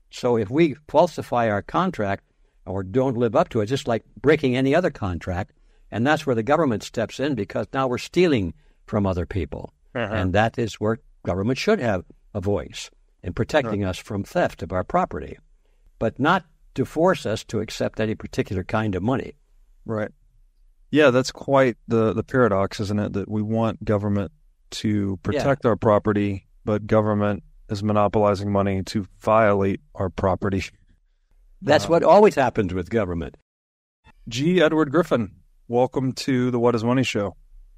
So if we falsify our contract or don't live up to it, just like breaking any other contract, and that's where the government steps in, because now we're stealing from other people. And that is where government should have a voice in protecting us from theft of our property, but not to force us to accept any particular kind of money. Right. Yeah, that's quite the paradox, isn't it? That we want government to protect our property, but government is monopolizing money to violate our property. That's what always happens with government. G. Edward Griffin, welcome to the What is Money Show.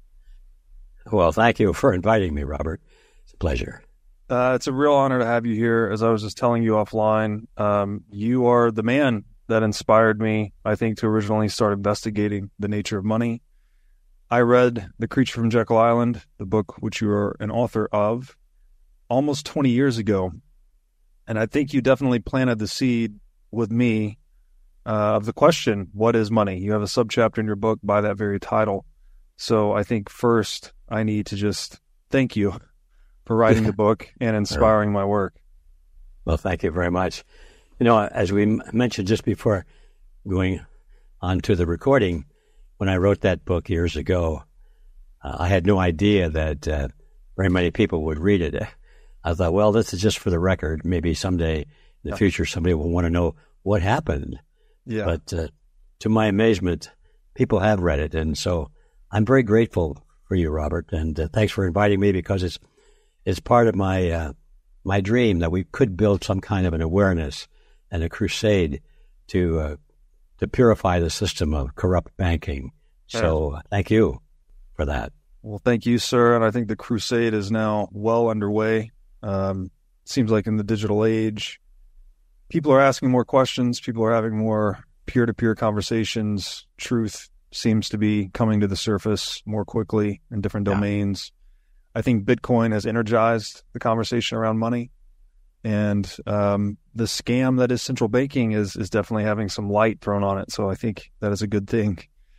Well, thank you for inviting me, Robert. It's a pleasure. It's a real honor to have you here. As I was just telling you offline, you are the man that inspired me, I think, to originally start investigating the nature of money. I read The Creature from Jekyll Island, the book which you are an author of, almost 20 years ago. And I think you definitely planted the seed with me of the question, what is money? You have a subchapter in your book by that very title. So I think first I need to just thank you for writing the book and inspiring my work. Well, thank you very much. You know, as we mentioned just before going on to the recording, when I wrote that book years ago, I had no idea that very many people would read it. I thought, well, this is just for the record. Maybe someday in the future somebody will want to know what happened. Yeah. But to my amazement, people have read it. And so I'm very grateful for you, Robert. And thanks for inviting me, because it's part of my my dream that we could build some kind of an awareness and a crusade to purify the system of corrupt banking. So thank you for that. Well, thank you, sir. And I think the crusade is now well underway. Seems like in the digital age, people are asking more questions. People are having more peer-to-peer conversations. Truth seems to be coming to the surface more quickly in different domains. I think Bitcoin has energized the conversation around money. And the scam that is central banking is definitely having some light thrown on it. So I think that is a good thing.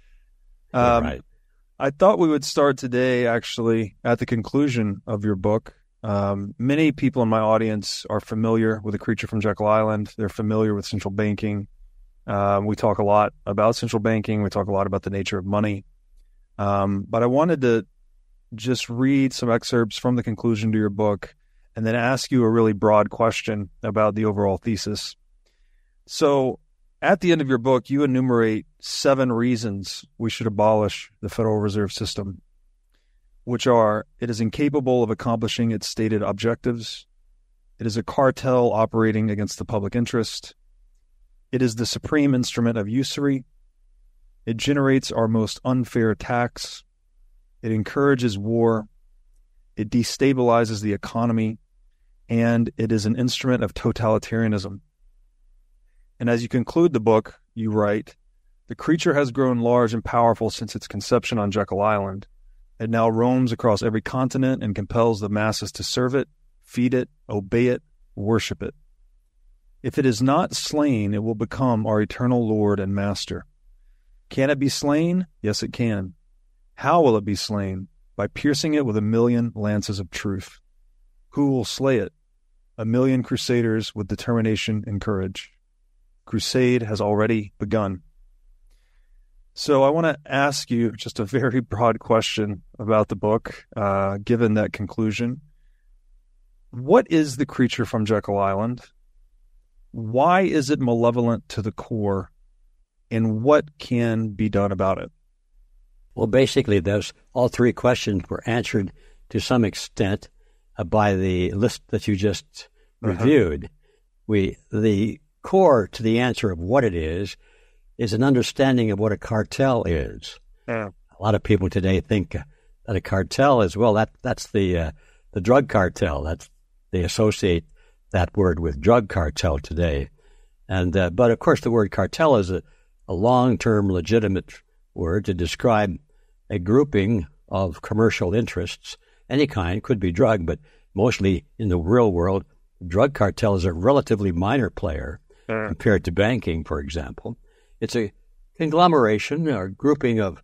Right. I thought we would start today, actually, at the conclusion of your book. Many people in my audience are familiar with The Creature from Jekyll Island. They're familiar with central banking. We talk a lot about central banking. We talk a lot about the nature of money. But I wanted to just read some excerpts from the conclusion to your book and then ask you a really broad question about the overall thesis. So at the end of your book, you enumerate 7 reasons we should abolish the Federal Reserve System, which are: it is incapable of accomplishing its stated objectives. It is a cartel operating against the public interest. It is the supreme instrument of usury. It generates our most unfair tax. It encourages war. It destabilizes the economy. And it is an instrument of totalitarianism. And as you conclude the book, you write, the creature has grown large and powerful since its conception on Jekyll Island. It now roams across every continent and compels the masses to serve it, feed it, obey it, worship it. If it is not slain, it will become our eternal Lord and Master. Can it be slain? Yes, it can. How will it be slain? By piercing it with 1,000,000 lances of truth. Who will slay it? 1,000,000 crusaders with determination and courage. Crusade has already begun. So I want to ask you just a very broad question about the book, given that conclusion. What is The Creature from Jekyll Island? Why is it malevolent to the core? And what can be done about it? Well, basically, all 3 questions were answered to some extent by the list that you just reviewed. The core to the answer of what it is an understanding of what a cartel is. A lot of people today think that a cartel is, well, that's the drug cartel. They associate that word with drug cartel today. And but of course, the word cartel is a long-term legitimate word to describe a grouping of commercial interests. Any kind, could be drug, but mostly in the real world, drug cartel is a relatively minor player compared to banking, for example. It's a conglomeration or grouping of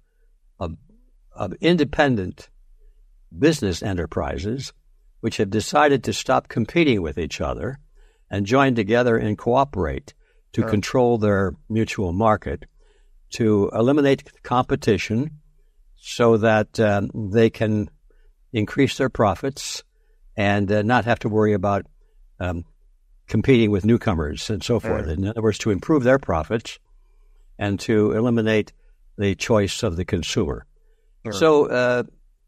independent business enterprises which have decided to stop competing with each other and join together and cooperate to control their mutual market, to eliminate competition so that they can increase their profits and not have to worry about competing with newcomers and so forth. In other words, to improve their profits and to eliminate the choice of the consumer. So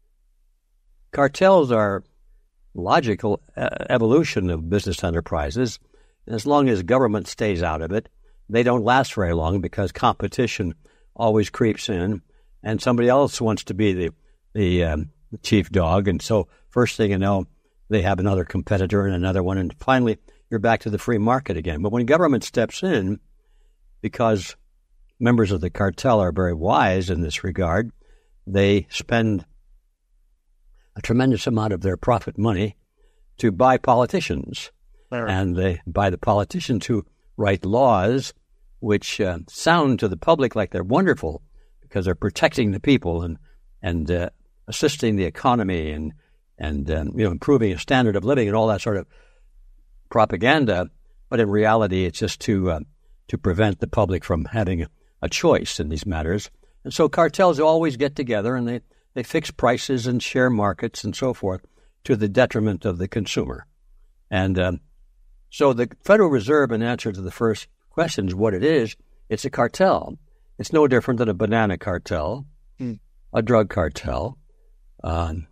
cartels are logical evolution of business enterprises. As long as government stays out of it, they don't last very long because competition always creeps in, and somebody else wants to be the chief dog. And so first thing you know, they have another competitor and another one, and finally you're back to the free market again. But when government steps in, because members of the cartel are very wise in this regard, they spend a tremendous amount of their profit money to buy politicians. And they buy the politicians who write laws which sound to the public like they're wonderful because they're protecting the people and assisting the economy and improving a standard of living and all that sort of propaganda. But in reality, it's just to prevent the public from having a choice in these matters. And so cartels always get together and they fix prices and share markets and so forth to the detriment of the consumer. And so the Federal Reserve, in answer to the first question, is what it is. It's a cartel. It's no different than a banana cartel, a drug cartel, an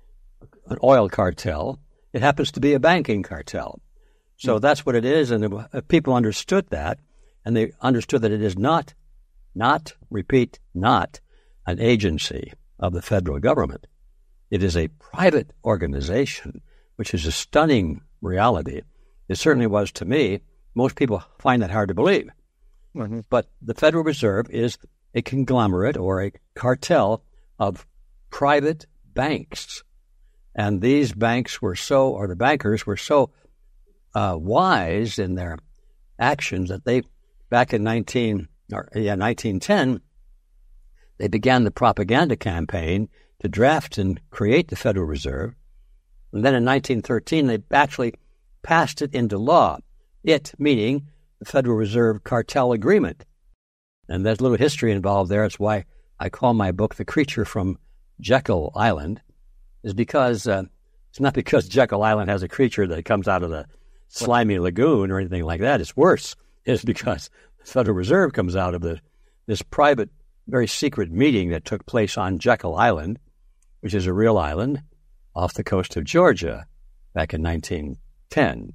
oil cartel. It happens to be a banking cartel. So that's what it is. And if people understood that, and they understood that it is not, repeat, not an agency of the federal government. It is a private organization, which is a stunning reality. It certainly was to me. Most people find that hard to believe. Mm-hmm. But the Federal Reserve is a conglomerate or a cartel of private banks. And these banks were the bankers were so wise in their actions that they, back in 1910, they began the propaganda campaign to draft and create the Federal Reserve. And then in 1913, they actually passed it into law. It, meaning the Federal Reserve Cartel Agreement. And there's a little history involved there. It's why I call my book The Creature from Jekyll Island, is because it's not because Jekyll Island has a creature that comes out of the slimy lagoon or anything like that. It's worse. It's because the Federal Reserve comes out of this private, very secret meeting that took place on Jekyll Island, which is a real island off the coast of Georgia back in 1910.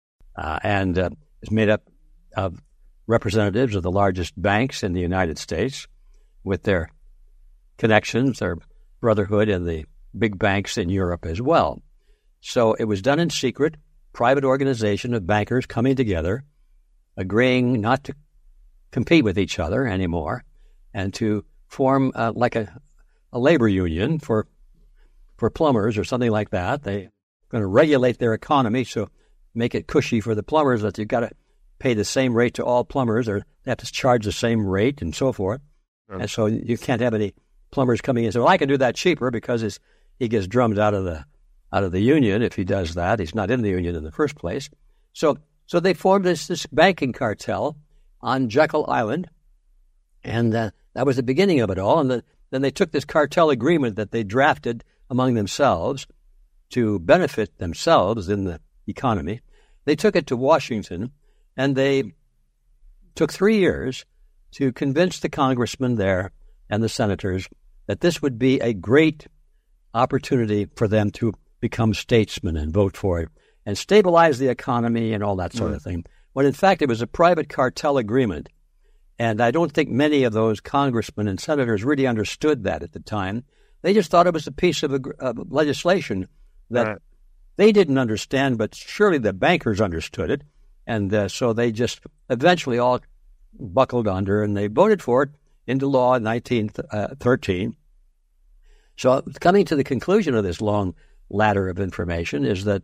And it's made up of representatives of the largest banks in the United States with their connections, their brotherhood in the big banks in Europe as well. So it was done in secret, private organization of bankers coming together, agreeing not to compete with each other anymore and to form like a labor union for plumbers or something like that. They're going to regulate their economy, so make it cushy for the plumbers that you've got to pay the same rate to all plumbers, or they have to charge the same rate and so forth. Right. And so you can't have any plumbers coming in and say, well, I can do that cheaper because he gets drummed out of the union if he does that. He's not in the union in the first place. So they formed this banking cartel on Jekyll Island, and that was the beginning of it all. And then they took this cartel agreement that they drafted among themselves to benefit themselves in the economy. They took it to Washington, and they took 3 years to convince the congressmen there and the senators that this would be a great opportunity for them to become statesmen and vote for it and stabilize the economy and all that sort of thing. When in fact it was a private cartel agreement. And I don't think many of those congressmen and senators really understood that at the time. They just thought it was a piece of legislation that they didn't understand, but surely the bankers understood it. And so they just eventually all buckled under, and they voted for it into law in 1913. So coming to the conclusion of this long ladder of information is that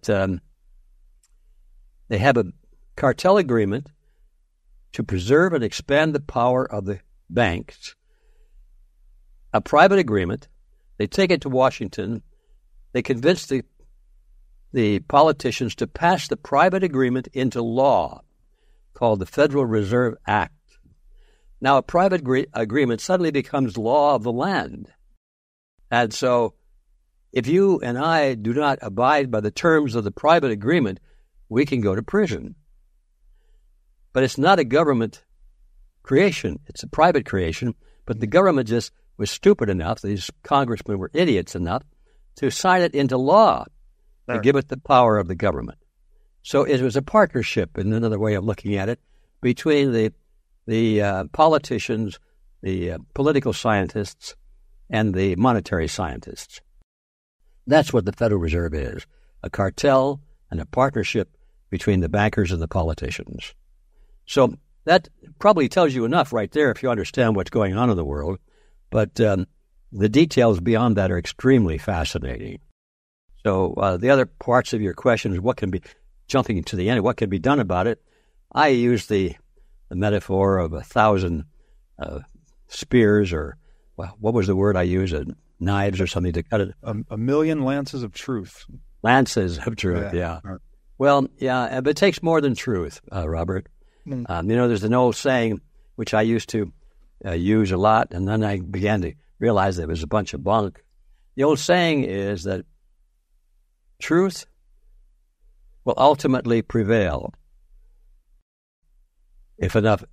they have a cartel agreement to preserve and expand the power of the banks, a private agreement. They take it to Washington. They convince the the politicians to pass the private agreement into law called the Federal Reserve Act. Now, a private agreement suddenly becomes law of the land. And so if you and I do not abide by the terms of the private agreement, we can go to prison. But it's not a government creation. It's a private creation. But the government just was stupid enough, these congressmen were idiots enough, to sign it into law, to give it the power of the government. So it was a partnership, in another way of looking at it, between the politicians, the political scientists, and the monetary scientists. That's what the Federal Reserve is, a cartel and a partnership between the bankers and the politicians. So that probably tells you enough right there if you understand what's going on in the world. But the details beyond that are extremely fascinating. So the other parts of your question is what can be, jumping to the end, what can be done about it? I use the metaphor of 1,000 spears, or what was the word I used? Knives or something to cut it. A million lances of truth. Lances of truth, yeah. Right. Well, yeah, but it takes more than truth, Robert. There's an old saying, which I used to use a lot, and then I began to realize that it was a bunch of bunk. The old saying is that truth will ultimately prevail if enough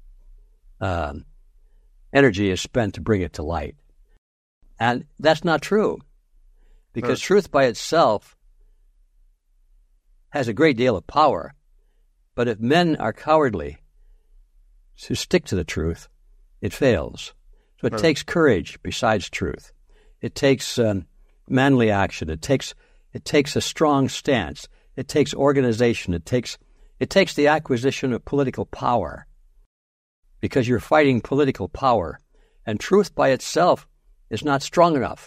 energy is spent to bring it to light. And that's not true, because truth by itself has a great deal of power. But if men are cowardly to stick to the truth, it fails. So it takes courage besides truth. It takes manly action. It takes a strong stance. It takes organization. It takes the acquisition of political power, because you're fighting political power. And truth by itself is not strong enough.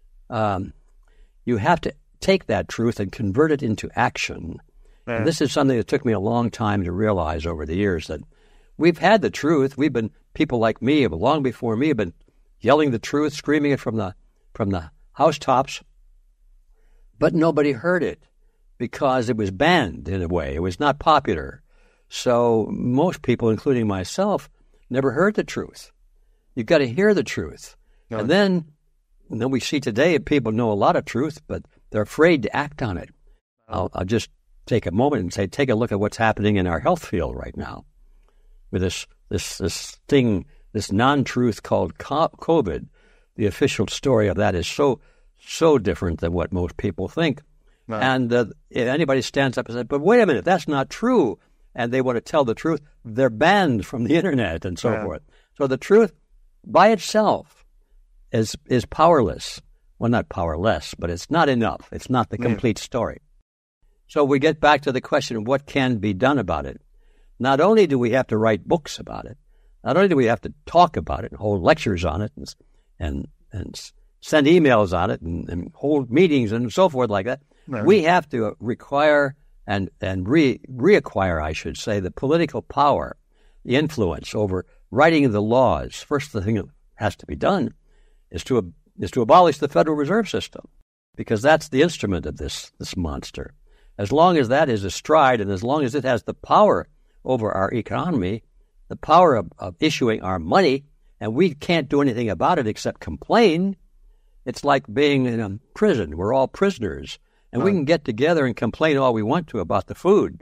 You have to take that truth and convert it into action. And this is something that took me a long time to realize over the years, that we've had the truth. People like me, long before me, have been yelling the truth, screaming it from the housetops, but nobody heard it because it was banned in a way. It was not popular. So most people, including myself, never heard the truth. You've got to hear the truth. No. And then we see today people know a lot of truth, but they're afraid to act on it. I'll just take a moment and say, take a look at what's happening in our health field right now with this thing, this non-truth called COVID. The official story of that is so different than what most people think. No. And if anybody stands up and says, but wait a minute, that's not true, and they want to tell the truth, they're banned from the internet and so forth. So the truth by itself is powerless. Well, not powerless, but it's not enough. It's not the complete story. So we get back to the question of what can be done about it. Not only do we have to write books about it, not only do we have to talk about it and hold lectures on it and send emails on it and hold meetings and so forth like that, we have to require and reacquire, I should say, the political power, the influence over writing the laws. First, the thing that has to be done is to abolish the Federal Reserve System, because that's the instrument of this monster. As long as that is astride, and as long as it has the power over our economy, the power of issuing our money, and we can't do anything about it except complain, it's like being in a prison. We're all prisoners, and we can get together and complain all we want to about the food.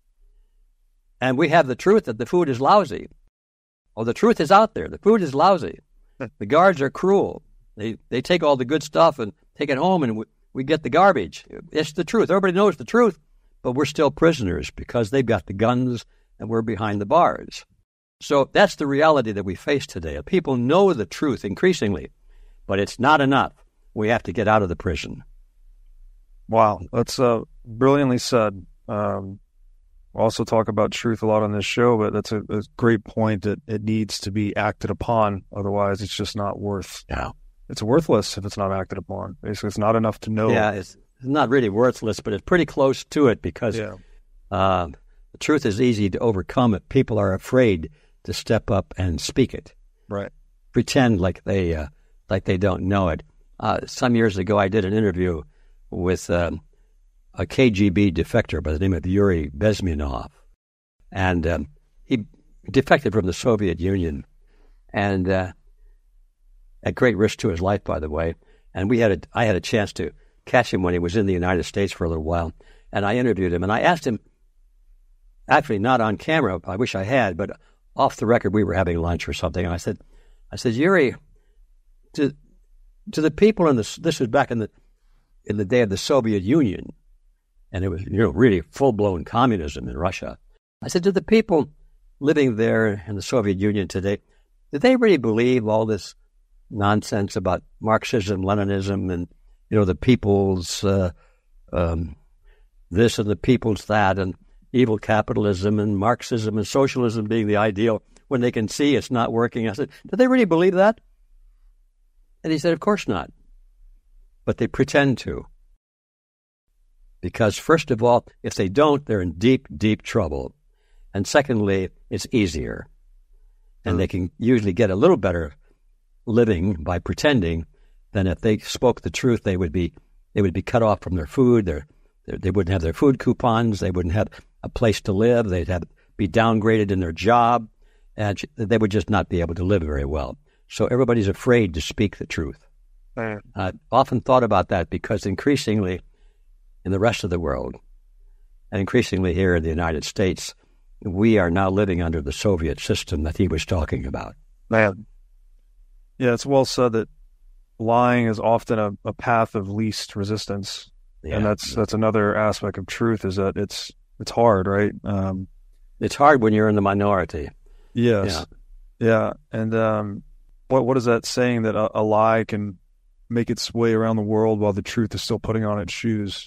And we have the truth that the food is lousy. Oh, the truth is out there. The food is lousy. The guards are cruel. They take all the good stuff and take it home, and we get the garbage. It's the truth. Everybody knows the truth, but we're still prisoners because they've got the guns and we're behind the bars. So that's the reality that we face today. People know the truth increasingly, but it's not enough. We have to get out of the prison. Wow, that's brilliantly said. We'll also talk about truth a lot on this show, but that's a great point that it needs to be acted upon. Otherwise, it's just not worth. Yeah. It's worthless if it's not acted upon. Basically, it's not enough to know. Yeah, it's not really worthless, but it's pretty close to it because the truth is easy to overcome if people are afraid to step up and speak it. Right. Pretend like they don't know it. Some years ago, I did an interview with a KGB defector by the name of Yuri Bezmenov. And he defected from the Soviet Union, and at great risk to his life, by the way. And I had a chance to catch him when he was in the United States for a little while, and I interviewed him, and I asked him, actually not on camera, I wish I had, but off the record, we were having lunch or something, and I said, Yuri, to the people in this was back in the day of the Soviet Union, and it was really full-blown communism in Russia. I said, do the people living there in the Soviet Union today, do they really believe all this nonsense about Marxism, Leninism, and the people's this and the people's that, and evil capitalism and Marxism and socialism being the ideal when they can see it's not working? I said, do they really believe that? And he said, of course not. But they pretend to. Because first of all, if they don't, they're in deep, deep trouble. And secondly, it's easier. And they can usually get a little better living by pretending than if they spoke the truth. They would be cut off from their food. They wouldn't have their food coupons. They wouldn't have a place to live. They'd be downgraded in their job, and they would just not be able to live very well. So everybody's afraid to speak the truth. I've often thought about that because increasingly in the rest of the world, and increasingly here in the United States, we are now living under the Soviet system that he was talking about. Man. Yeah, it's well said that lying is often a path of least resistance. Yeah. And that's another aspect of truth, is that it's hard, right? It's hard when you're in the minority. Yes. Yeah. And what is that saying, that a lie can make its way around the world while the truth is still putting on its shoes?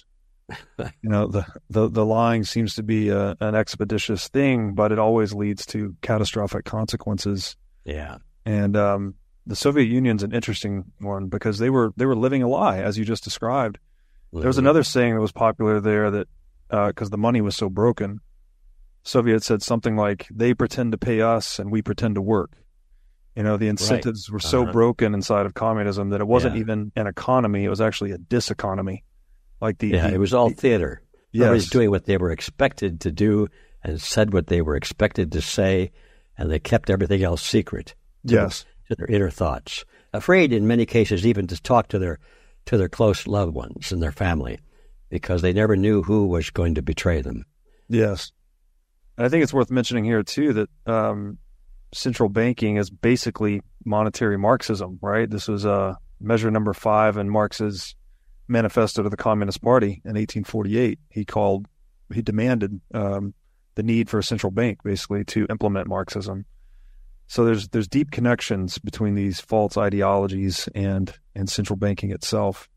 The lying seems to be an expeditious thing, but it always leads to catastrophic consequences. Yeah. And the Soviet Union's an interesting one because they were living a lie, as you just described. Mm-hmm. There was another saying that was popular there that because the money was so broken, Soviets said something like, they pretend to pay us and we pretend to work. The incentives were so broken inside of communism that it wasn't even an economy, it was actually a diseconomy. It was all theater. Everybody's doing what they were expected to do and said what they were expected to say, and they kept everything else secret. To their inner thoughts. Afraid in many cases even to talk to their close loved ones and their family, because they never knew who was going to betray them. Yes. And I think it's worth mentioning here too that central banking is basically monetary Marxism, right? This was measure number 5 in Marx's Manifesto to the Communist Party in 1848. He demanded the need for a central bank, basically, to implement Marxism. So there's deep connections between these false ideologies and central banking itself.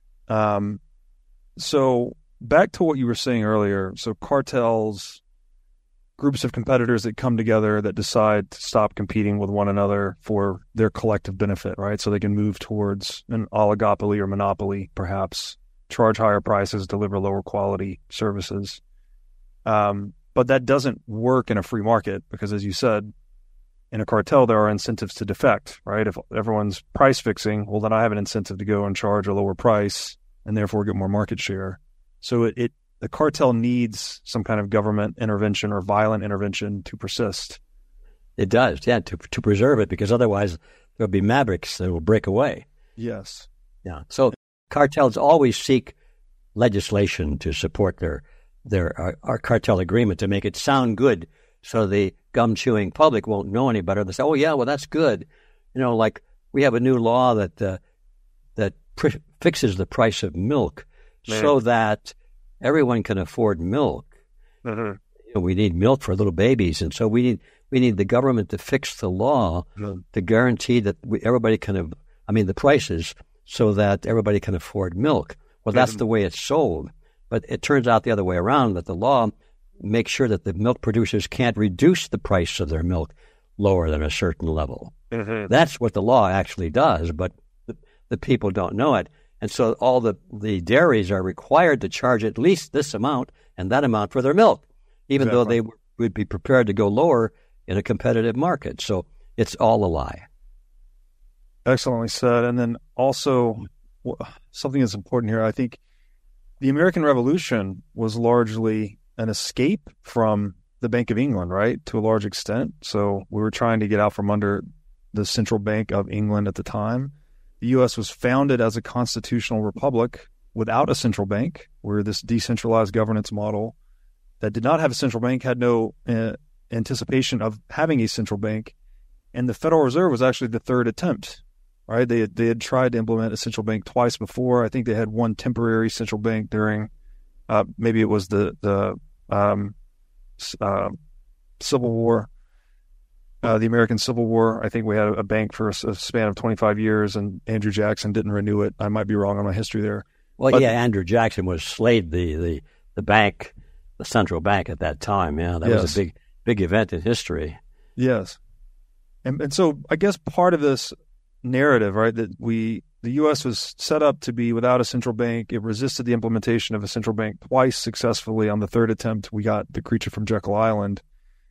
So back to what you were saying earlier. So cartels, groups of competitors that come together that decide to stop competing with one another for their collective benefit, right? So they can move towards an oligopoly or monopoly, perhaps, charge higher prices, deliver lower quality services. But that doesn't work in a free market because, as you said, in a cartel, there are incentives to defect, right? If everyone's price fixing, well, then I have an incentive to go and charge a lower price and therefore get more market share. So the cartel needs some kind of government intervention or violent intervention to persist. It does, yeah, to preserve it, because otherwise there'll be mavericks that will break away. Yes. Yeah. So cartels always seek legislation to support our cartel agreement to make it sound good, so the gum-chewing public won't know any better. They say, oh, yeah, well, that's good. Like we have a new law that fixes the price of milk so that everyone can afford milk. Mm-hmm. We need milk for little babies, and so we need the government to fix the law to guarantee that everybody can the prices so that everybody can afford milk. Well, that's the way it's sold. But it turns out the other way around, that the law makes sure that the milk producers can't reduce the price of their milk lower than a certain level. Mm-hmm. That's what the law actually does, but the people don't know it. And so all the dairies are required to charge at least this amount and that amount for their milk, even though they would be prepared to go lower in a competitive market. So it's all a lie. Excellently said. And then also something that's important here, I think the American Revolution was largely an escape from the Bank of England, right, to a large extent. So we were trying to get out from under the central bank of England at the time. The U.S. was founded as a constitutional republic without a central bank, where this decentralized governance model that did not have a central bank had no anticipation of having a central bank. And the Federal Reserve was actually the third attempt, right? They had tried to implement a central bank twice before. I think they had one temporary central bank during, maybe it was the Civil War, the American Civil War. I think we had a bank for a span of 25 years, and Andrew Jackson didn't renew it. I might be wrong on my history there. Well, but, Andrew Jackson was slayed the bank, the central bank at that time. Yeah, that was a big event in history. Yes. And so I guess part of this narrative, right, that the U.S. was set up to be without a central bank. It resisted the implementation of a central bank twice successfully. On the third attempt, we got the creature from Jekyll Island.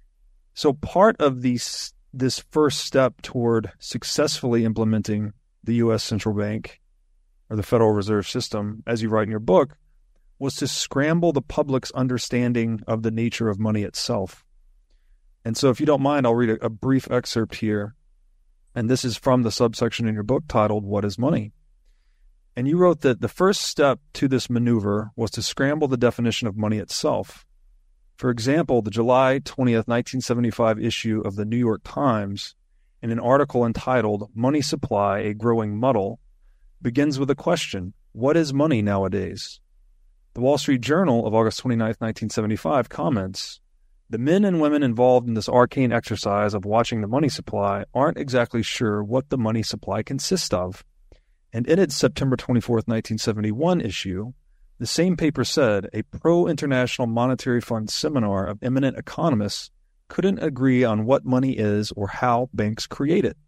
So part of this first step toward successfully implementing the U.S. central bank or the Federal Reserve System, as you write in your book, was to scramble the public's understanding of the nature of money itself. And so if you don't mind, I'll read a brief excerpt here. And this is from the subsection in your book titled, "What is Money?" And you wrote that the first step to this maneuver was to scramble the definition of money itself. For example, the July 20th, 1975 issue of the New York Times, in an article entitled "Money Supply, a Growing Muddle," begins with a question: what is money nowadays? The Wall Street Journal of August 29th, 1975 comments, "The men and women involved in this arcane exercise of watching the money supply aren't exactly sure what the money supply consists of." And in its September 24th, 1971 issue, the same paper said a pro-International Monetary Fund seminar of eminent economists couldn't agree on what money is or how banks create it.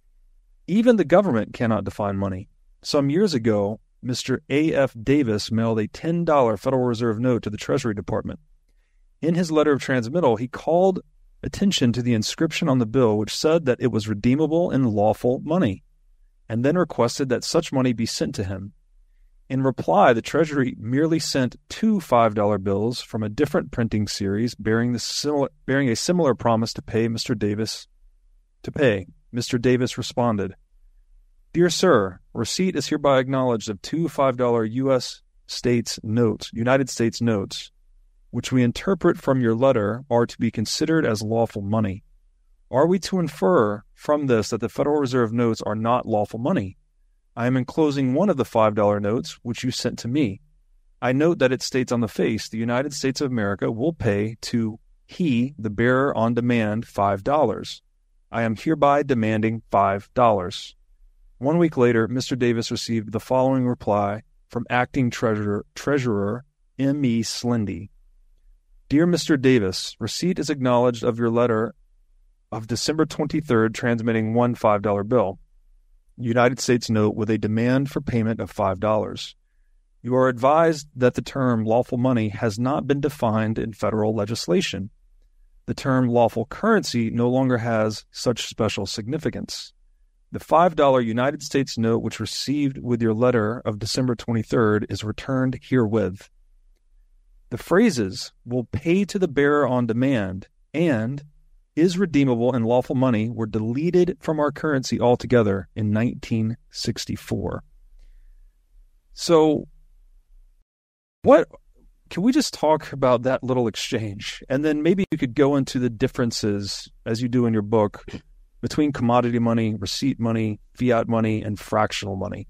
Even the government cannot define money. Some years ago, Mr. A.F. Davis mailed a $10 Federal Reserve note to the Treasury Department. In his letter of transmittal, he called attention to the inscription on the bill, which said that it was redeemable in lawful money, and then requested that such money be sent to him. In reply, the Treasury merely sent 2 $5 bills from a different printing series bearing a similar promise to pay Mr. Davis. Mr. Davis responded, "Dear Sir, receipt is hereby acknowledged of 2 $5 United States notes, which we interpret from your letter are to be considered as lawful money. Are we to infer from this that the Federal Reserve notes are not lawful money? I am enclosing one of the $5 notes which you sent to me. I note that it states on the face, the United States of America will pay to he, the bearer on demand, $5. I am hereby demanding $5. 1 week later, Mr. Davis received the following reply from Acting Treasurer M.E. Slendy. Dear Mr. Davis, receipt is acknowledged of your letter of December 23rd transmitting one $5 bill, United States note with a demand for payment of $5. You are advised that the term lawful money has not been defined in federal legislation. The term lawful currency no longer has such special significance. The $5 United States note which received with your letter of December 23rd is returned herewith. The phrases will pay to the bearer on demand and is redeemable in lawful money were deleted from our currency altogether in 1964. So can we just talk about that little exchange? And then maybe you could go into the differences, as you do in your book, between commodity money, receipt money, fiat money, and fractional money.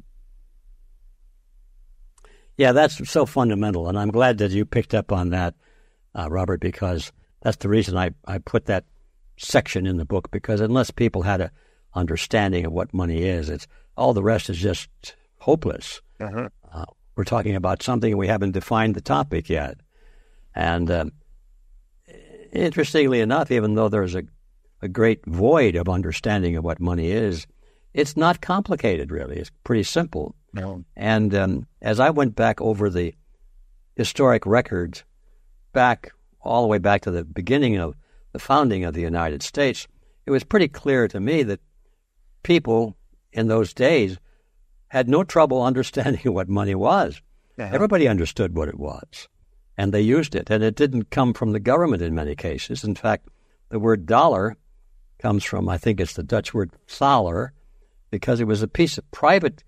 Yeah, that's so fundamental, and I'm glad that you picked up on that, Robert, because that's the reason I put that section in the book, because unless people had an understanding of what money is, all the rest is just hopeless. Uh-huh. We're talking about something, and we haven't defined the topic yet. And interestingly enough, even though there's a great void of understanding of what money is, it's not complicated, really. It's pretty simple. No. And as I went back over the historic records, all the way back to the beginning of the founding of the United States, it was pretty clear to me that people in those days had no trouble understanding what money was. Everybody understood what it was, and they used it. And it didn't come from the government in many cases. In fact, the word dollar comes from, I think it's the Dutch word thaler, because it was a piece of private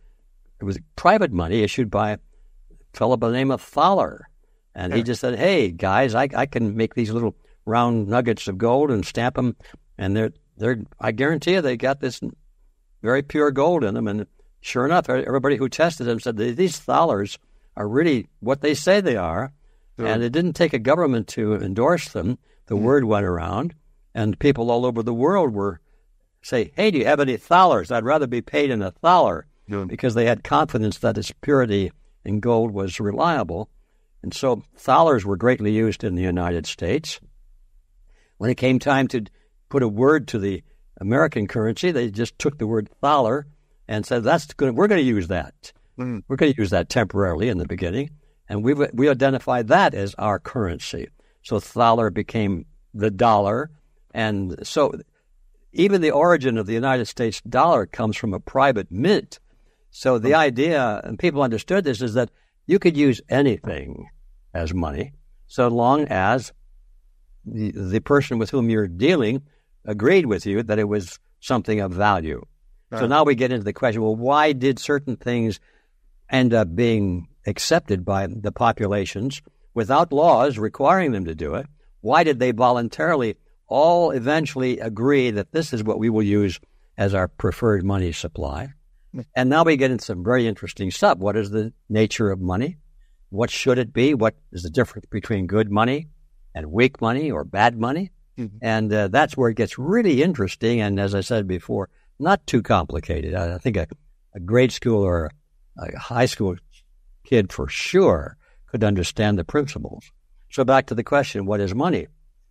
money issued by a fellow by the name of Thaler. And he just said, hey, guys, I can make these little round nuggets of gold and stamp them, and I guarantee you they got this very pure gold in them. And sure enough, everybody who tested them said these thalers are really what they say they are. Sure. And it didn't take a government to endorse them. The word went around, and people all over the world say, hey, do you have any thalers? I'd rather be paid in a thaler, because they had confidence that its purity in gold was reliable. And so thalers were greatly used in the United States. When it came time to put a word to the American currency, they just took the word thaler and said, "That's good. We're going to use that. We're going to use that temporarily in the beginning." And we identified that as our currency. So thaler became the dollar. And so even the origin of the United States dollar comes from a private mint. So the idea, and people understood this, is that you could use anything as money so long as the person with whom you're dealing agreed with you that it was something of value. Right. So now we get into the question, well, why did certain things end up being accepted by the populations without laws requiring them to do it? Why did they voluntarily all eventually agree that this is what we will use as our preferred money supply? And now we get into some very interesting stuff. What is the nature of money? What should it be? What is the difference between good money and weak money or bad money? Mm-hmm. And that's where it gets really interesting. And as I said before, not too complicated. I think a grade school or a high school kid for sure could understand the principles. So back to the question, what is money?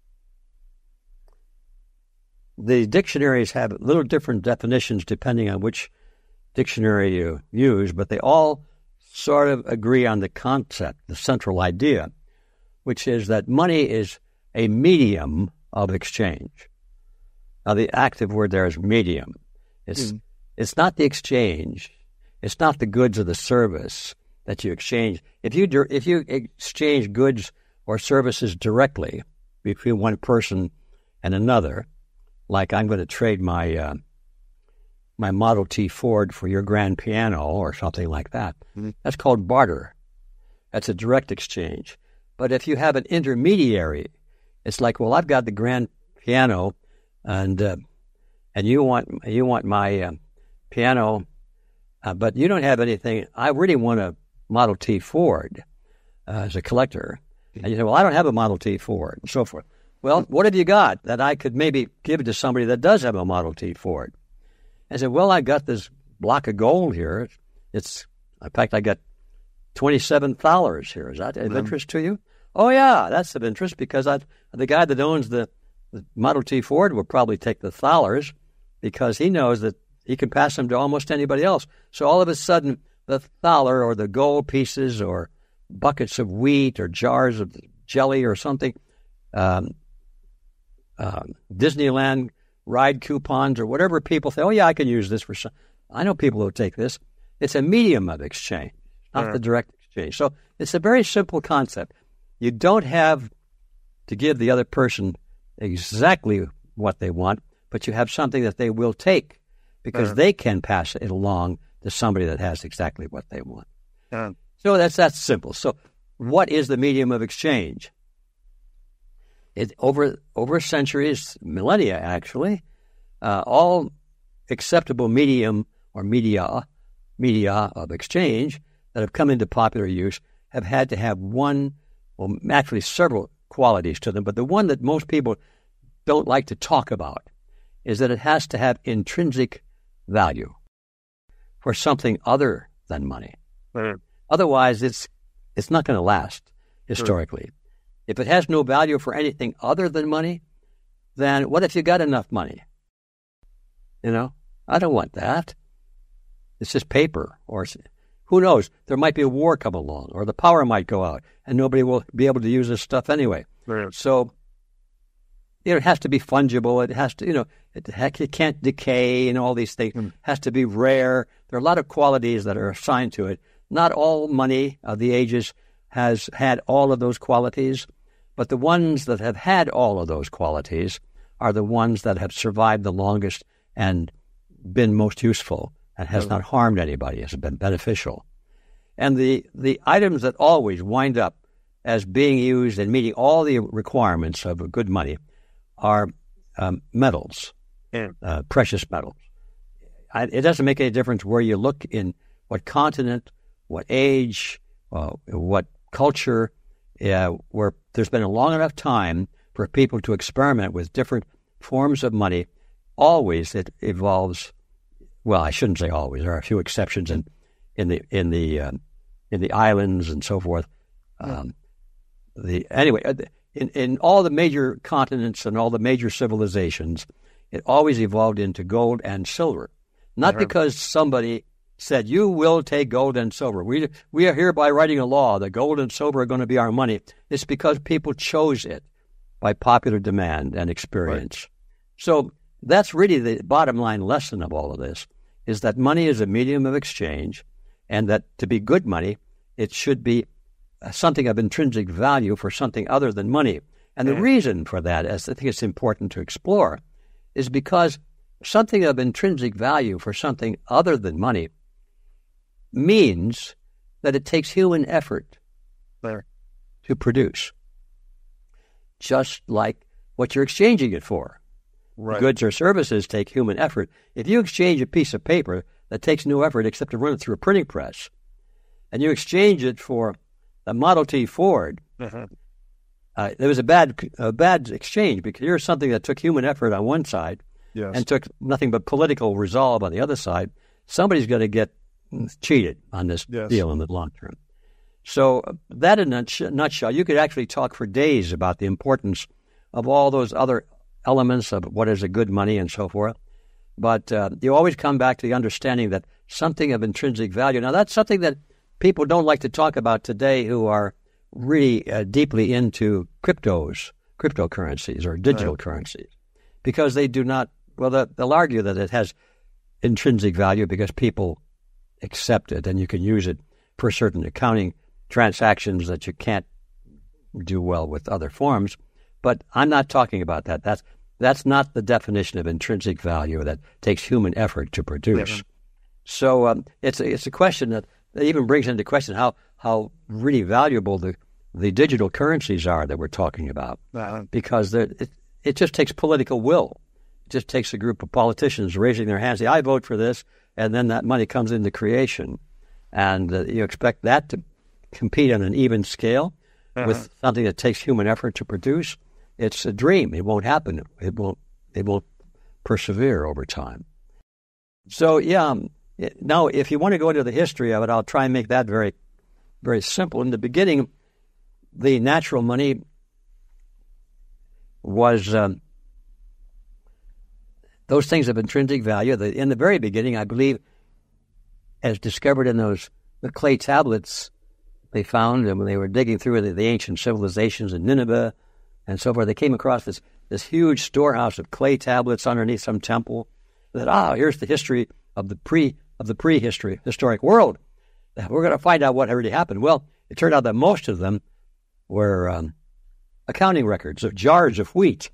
The dictionaries have little different definitions depending on which dictionary you use, but they all sort of agree on the concept, the central idea, which is that money is a medium of exchange. Now, the active word there is medium. It's not the exchange. It's not the goods or the service that you exchange. If you exchange goods or services directly between one person and another, like I'm going to trade my Model T Ford for your grand piano or something like that, that's called barter. That's a direct exchange. But if you have an intermediary, it's like, well, I've got the grand piano, and you want my piano, but you don't have anything. I really want a Model T Ford as a collector. And you say, well, I don't have a Model T Ford, and so forth. Well, what have you got that I could maybe give it to somebody that does have a Model T Ford? I said, well, I got this block of gold here. In fact, I got $27 here. Is that of interest to you? Oh, yeah, that's of interest because the guy that owns the Model T Ford will probably take the thalers because he knows that he can pass them to almost anybody else. So all of a sudden, the thaler or the gold pieces or buckets of wheat or jars of jelly or something, Disneyland ride coupons or whatever people say, oh, yeah, I can use this for some. I know people who take this. It's a medium of exchange, not the direct exchange. So it's a very simple concept. You don't have to give the other person exactly what they want, but you have something that they will take because they can pass it along to somebody that has exactly what they want. So that's simple. So what is the medium of exchange? Over centuries, millennia actually, all acceptable medium or media of exchange that have come into popular use have had to have one, well, actually several qualities to them, but the one that most people don't like to talk about is that it has to have intrinsic value for something other than money. Otherwise, it's not going to last historically. If it has no value for anything other than money, then what if you got enough money? I don't want that. It's just paper, or who knows? There might be a war come along, or the power might go out, and nobody will be able to use this stuff anyway. So, it has to be fungible. It has to, it can't decay and all these things. It has to be rare. There are a lot of qualities that are assigned to it Not all money of the ages has had all of those qualities, but the ones that have had all of those qualities are the ones that have survived the longest and been most useful and has not harmed anybody, has been beneficial. And the items that always wind up as being used and meeting all the requirements of good money are metals, precious metals. It doesn't make any difference where you look, in what continent, what age, what culture, where there's been a long enough time for people to experiment with different forms of money. Always it evolves. Well, I shouldn't say always. There are a few exceptions in the islands and so forth. In all the major continents and all the major civilizations, it always evolved into gold and silver. Not because somebody said, you will take gold and silver. We are hereby writing a law that gold and silver are going to be our money. It's because people chose it by popular demand and experience. Right. So that's really the bottom line lesson of all of this, is that money is a medium of exchange, and that to be good money, it should be something of intrinsic value for something other than money. And the reason for that, as I think it's important to explore, is because something of intrinsic value for something other than money means that it takes human effort to produce, just like what you're exchanging it for. Right. Goods or services take human effort. If you exchange a piece of paper that takes no effort except to run it through a printing press, and you exchange it for a Model T Ford, there was a bad exchange, because here's something that took human effort on one side and took nothing but political resolve on the other side. Somebody's going to get cheated on this deal in the long term. So that in a nutshell, you could actually talk for days about the importance of all those other elements of what is a good money and so forth. But you always come back to the understanding that something of intrinsic value. Now, that's something that people don't like to talk about today, who are really deeply into cryptocurrencies or digital currencies, because they do not, they'll argue that it has intrinsic value because people accept it, and you can use it for certain accounting transactions that you can't do well with other forms. But I'm not talking about that. That's not the definition of intrinsic value that takes human effort to produce. So it's a question that even brings into question how really valuable the digital currencies are that we're talking about, because it just takes political will. It just takes a group of politicians raising their hands, say, I vote for this, and then that money comes into creation. And you expect that to compete on an even scale with something that takes human effort to produce. It's a dream. It won't happen. It won't persevere over time. So, now if you want to go into the history of it, I'll try and make that very, very simple. In the beginning, the natural money was those things of intrinsic value. In the very beginning, I believe, as discovered in the clay tablets they found, and when they were digging through the ancient civilizations in Nineveh and so forth, they came across this huge storehouse of clay tablets underneath some temple. That here's the history of the prehistory historic world. We're going to find out what already happened. Well, it turned out that most of them were accounting records of jars of wheat.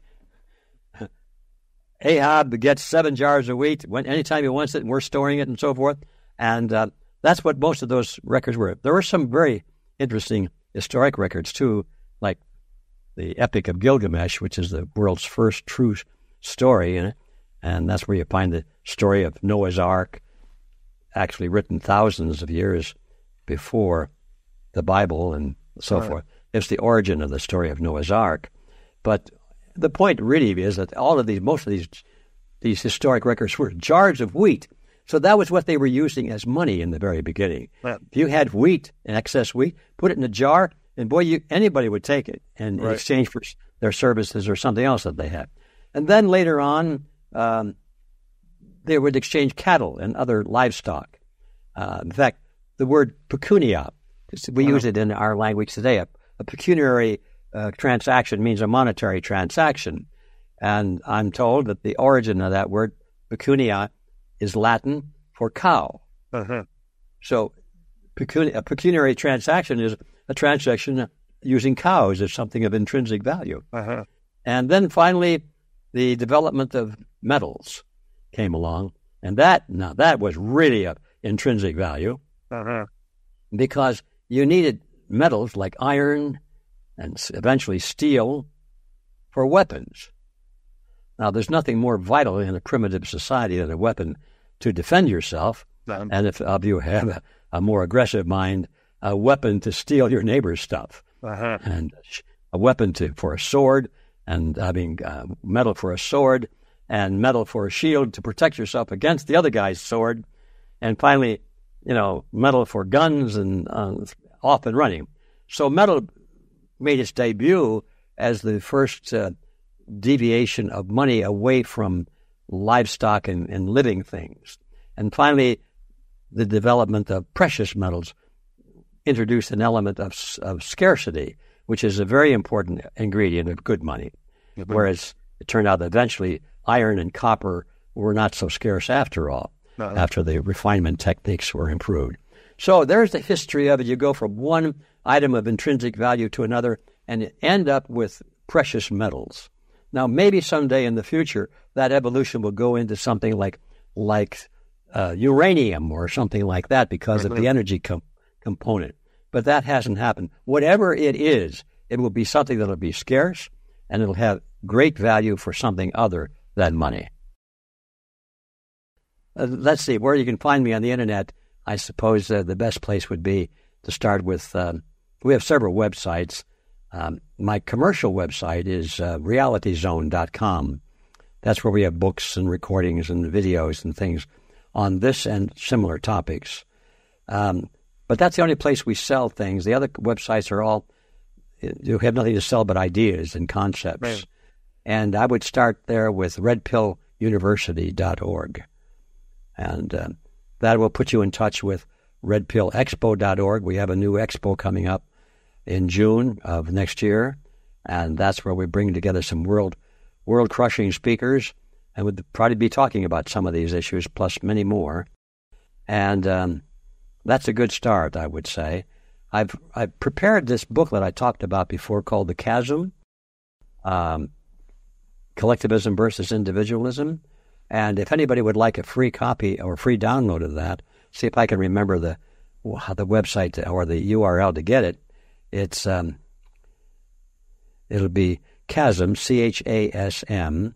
Ahab gets 7 jars of wheat anytime he wants it, and we're storing it and so forth. And that's what most of those records were. There were some very interesting historic records, too, like the Epic of Gilgamesh, which is the world's first true story in it. And that's where you find the story of Noah's Ark, actually written thousands of years before the Bible and so forth. It's the origin of the story of Noah's Ark. But the point really is that most of these historic records were jars of wheat. So that was what they were using as money in the very beginning. If you had wheat, excess wheat, put it in a jar, and boy, anybody would take it in exchange for their services or something else that they had. And then later on, they would exchange cattle and other livestock. In fact, the word pecunia, we use it in our language today. A pecuniary transaction means a monetary transaction. And I'm told that the origin of that word, pecunia, is Latin for cow. So a pecuniary transaction is a transaction using cows as something of intrinsic value. Uh-huh. And then finally, the development of metals came along, and that was really of intrinsic value Uh-huh. because you needed metals like iron and eventually steel for weapons. Now, there's nothing more vital in a primitive society than a weapon to defend yourself, and if you have a more aggressive mind, a weapon to steal your neighbor's stuff, Uh-huh. and a weapon for a sword, and metal for a sword, and metal for a shield to protect yourself against the other guy's sword, and finally, metal for guns and off and running. So metal made its debut as the first deviation of money away from livestock and living things. And finally, the development of precious metals introduced an element of scarcity, which is a very important ingredient of good money. Mm-hmm. Whereas it turned out that eventually iron and copper were not so scarce after all, after the refinement techniques were improved. So there's the history of it. You go from one item of intrinsic value to another and end up with precious metals. Now, maybe someday in the future, that evolution will go into something like uranium or something like that because of the energy component. But that hasn't happened. Whatever it is, it will be something that will be scarce, and it'll have great value for something other than money. Let's see, where you can find me on the Internet, I suppose the best place would be to start with, we have several websites. My commercial website is realityzone.com. That's where we have books and recordings and videos and things on this and similar topics. But that's the only place we sell things. The other websites are all, you have nothing to sell but ideas and concepts. Right. And I would start there with redpilluniversity.org. And that will put you in touch with redpillexpo.org. We have a new expo coming up in June of next year, and that's where we bring together some world-crushing speakers, and we'll probably be talking about some of these issues, plus many more. And that's a good start, I would say. I've prepared this booklet I talked about before called The Chasm, Collectivism versus Individualism. And if anybody would like a free copy or free download of that, see if I can remember the website or the URL to get it. It's it'll be Chasm, CHASM,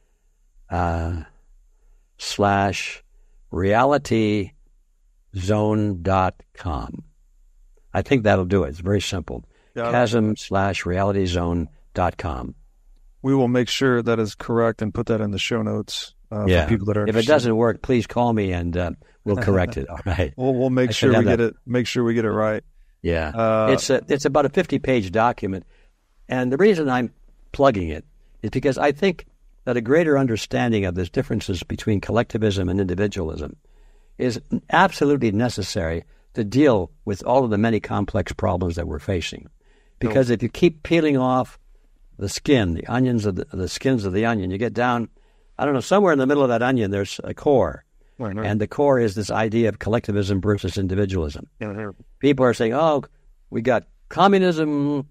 /realityzone.com. I think that'll do it. It's very simple. Yeah. Chasm/realityzone.com. We will make sure that is correct and put that in the show notes for people that are interested. If it doesn't work, please call me and we'll correct it. All right. We'll make sure we get it. Make sure we get it right. Yeah. It's about a 50-page document, and the reason I'm plugging it is because I think that a greater understanding of the differences between collectivism and individualism is absolutely necessary to deal with all of the many complex problems that we're facing. Because if you keep peeling off the skin, the onions of the skins of the onion, you get down, I don't know, somewhere in the middle of that onion there's a core. Right. And the core is this idea of collectivism versus individualism. Yeah. People are saying, oh, we got communism,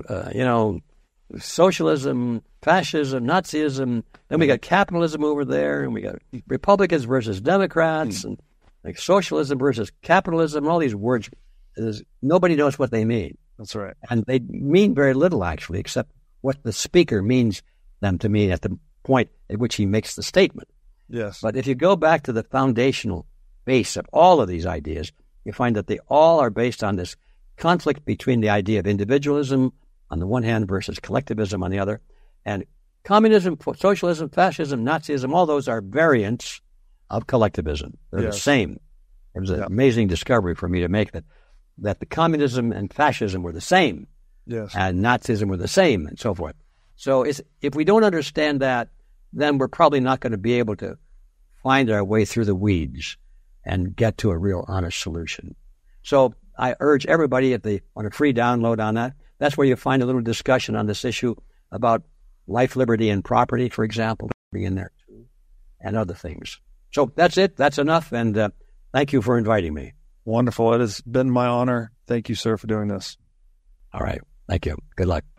socialism, fascism, Nazism, then we got capitalism over there, and we got Republicans versus Democrats, and like socialism versus capitalism, all these words. Nobody knows what they mean. That's right. And they mean very little, actually, except what the speaker means them to mean at the point at which he makes the statement. Yes. But if you go back to the foundational base of all of these ideas, you find that they all are based on this conflict between the idea of individualism on the one hand versus collectivism on the other. And communism, socialism, fascism, Nazism, all those are variants of collectivism. They're the same. It was an amazing discovery for me to make that the communism and fascism were the same. Yes. And Nazism were the same, and so forth. So if we don't understand that, then we're probably not going to be able to find our way through the weeds and get to a real honest solution. So I urge everybody, if they want a free download on that, that's where you find a little discussion on this issue about life, liberty, and property, for example, in there too, and other things. So that's it. That's enough, and thank you for inviting me. Wonderful. It has been my honor. Thank you, sir, for doing this. All right. Thank you. Good luck.